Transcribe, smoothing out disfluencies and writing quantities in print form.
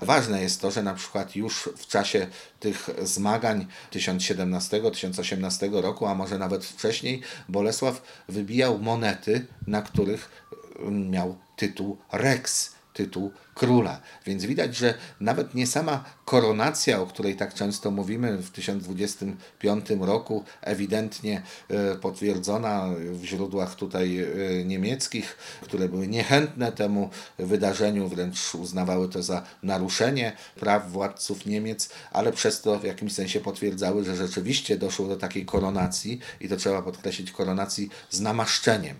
Ważne jest to, że na przykład już w czasie tych zmagań 1017-1018 roku, a może nawet wcześniej, Bolesław wybijał monety, na których miał tytuł Rex, tytuł króla. Więc widać, że nawet nie sama koronacja, o której tak często mówimy w 1025 roku, ewidentnie potwierdzona w źródłach tutaj niemieckich, które były niechętne temu wydarzeniu, wręcz uznawały to za naruszenie praw władców Niemiec, ale przez to w jakimś sensie potwierdzały, że rzeczywiście doszło do takiej koronacji i to trzeba podkreślić, koronacji z namaszczeniem.